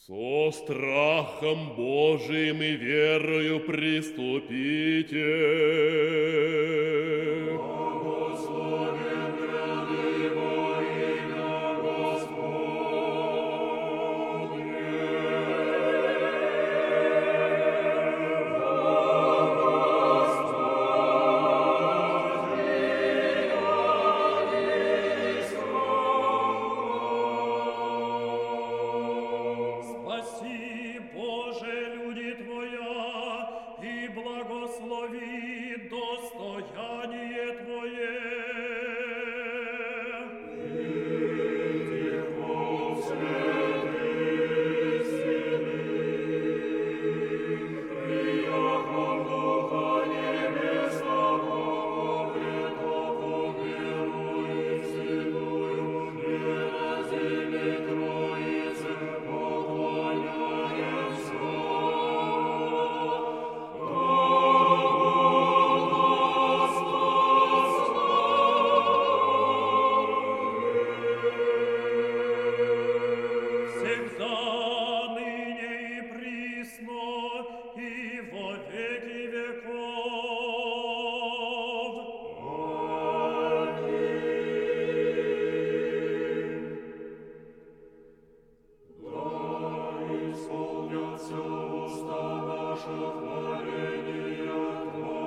Со страхом Божиим и верою приступите. Благословен гряды во имя Господне. Спаси, Боже, люди Твоя, и благослови достояние Твое. Всегда, ныне и присно, и во веки веков. Исполнятся уста наши хваления Твои.